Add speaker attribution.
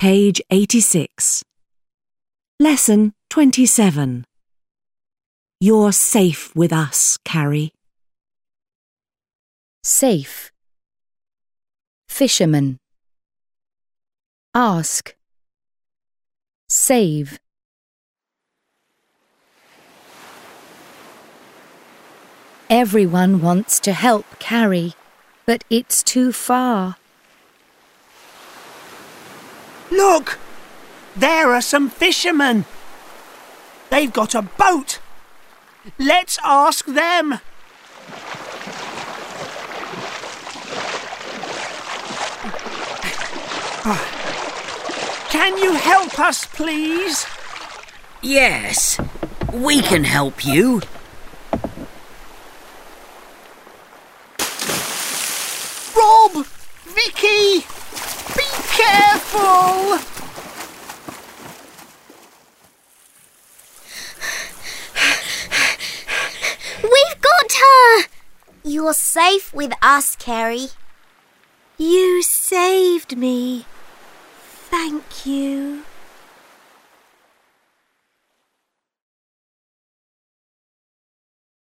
Speaker 1: Page 86. Lesson 27. You're safe with us, Carrie.
Speaker 2: Safe. Fisherman. Ask. Save. Everyone wants to help Carrie, but it's too far.
Speaker 3: Look! There are some fishermen. They've got a boat. Let's ask them. Can you help us, please?
Speaker 4: Yes, we can help you.
Speaker 3: Rob! Vicky! Be careful!
Speaker 5: We've got her! You're safe with us, Carrie.
Speaker 6: You saved me. Thank you.